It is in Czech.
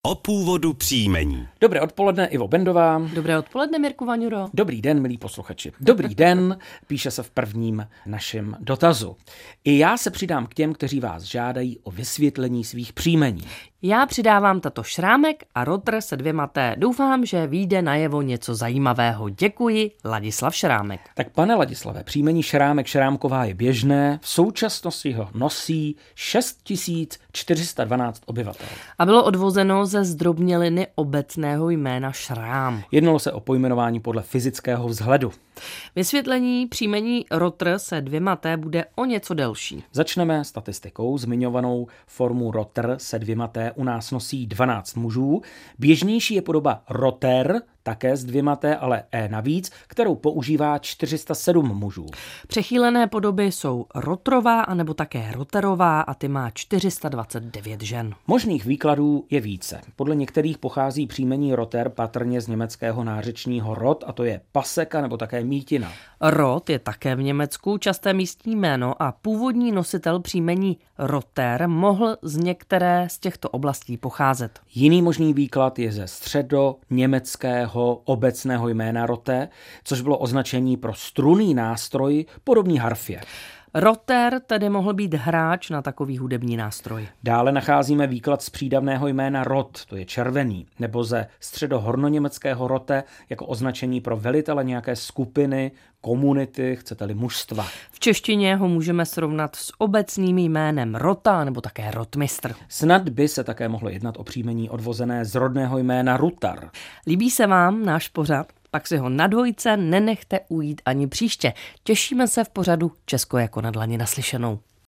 O původu příjmení. Dobré odpoledne, Ivo Bendová. Dobré odpoledne, Mirku Vaňuro. Dobrý den, milí posluchači. Dobrý den, píše se v prvním našem dotazu. I já se přidám k těm, kteří vás žádají o vysvětlení svých příjmení. Já přidávám tato Šrámek a Rotr se 2 T. Doufám, že vyjde najevo něco zajímavého. Děkuji, Ladislav Šrámek. Tak pane Ladislave, příjmení Šrámek Šrámková je běžné, v současnosti ho nosí 6412 obyvatel. A bylo odvozeno ze zdrobněliny obecného jména Šrám. Jednalo se o pojmenování podle fyzického vzhledu. Vysvětlení příjmení Rotr se 2 T bude o něco delší. Začneme statistikou. Zmiňovanou formu Rotr se 2 T u nás nosí 12 mužů. Běžnější je podoba Roter, také s 2 T, ale E navíc, kterou používá 407 mužů. Přechýlené podoby jsou Rotrová anebo také Roterová a ty má 429 žen. Možných výkladů je více. Podle některých pochází příjmení Roter patrně z německého nářečního rod, a to je paseka nebo také mítina. Rod je také v Německu časté místní jméno a původní nositel příjmení Roter mohl z některé z těchto oblastí pocházet. Jiný možný výklad je ze středoněmeckého obecného jména rote, což bylo označení pro strunný nástroj podobný harfě. Roter tedy mohl být hráč na takový hudební nástroj. Dále nacházíme výklad z přídavného jména rot, to je červený, nebo ze středohornoněmeckého rote jako označení pro velitele nějaké skupiny, komunity, chcete-li mužstva. V češtině ho můžeme srovnat s obecným jménem Rota nebo také Rotmistr. Snad by se také mohlo jednat o příjmení odvozené z rodného jména Rutar. Líbí se vám náš pořad? Pak si ho na dvojce nenechte ujít ani příště. Těšíme se v pořadu Česko jako na dlani naslyšenou.